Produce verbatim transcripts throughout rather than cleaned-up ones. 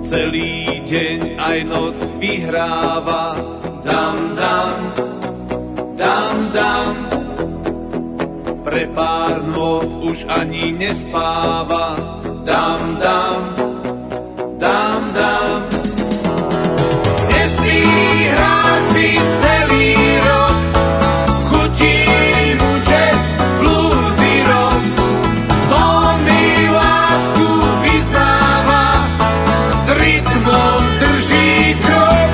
celý deň aj noc vyhráva. Dam, dam, dam, dam, pre pár nôd už ani nespáva. Dam, dam, dam, dam, nespí, hrá si celý rok, chutí mu jazz, blues i rock. To mi lásku vyznáva, s rytmom drží krok.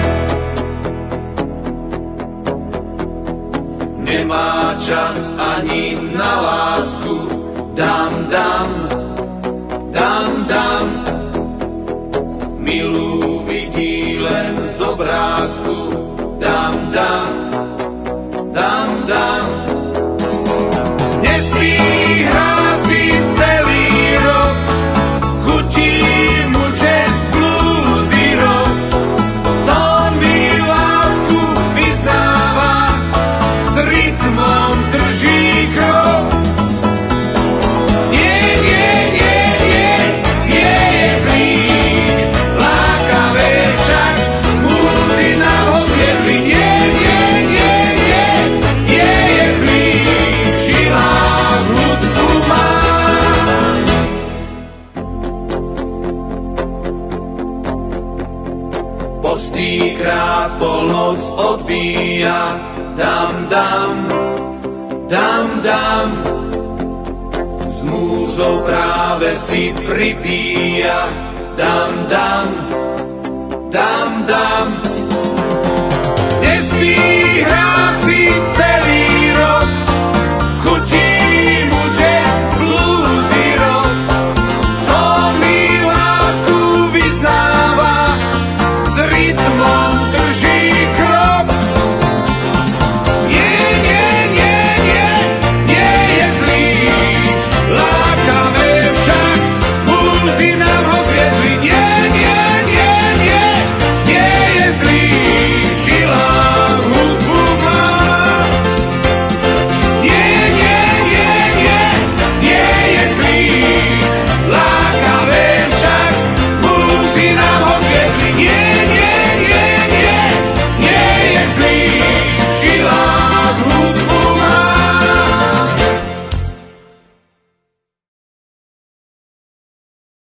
Nemá čas ani na lásku. Dam, dam, dam, dam, milú vidí len z obrázku. Dam, dam, dam, dam, nespí, hrá si celý rok, chutí mu jazz, blues i rock. To mi lásku vyznáva, s rytmom drží krok. Nie, nie, nie, nie, nie je zlý, lákavé však múzy nám ho zjedli. Nie, nie, nie, nie, nie je zlý, v žilách hĺbku má. Postýkrát polnoc odbíja. Dam, dam, dam, dam, s múzou práve si pripíja. Dam, dam, dam, dam, nespí, hrá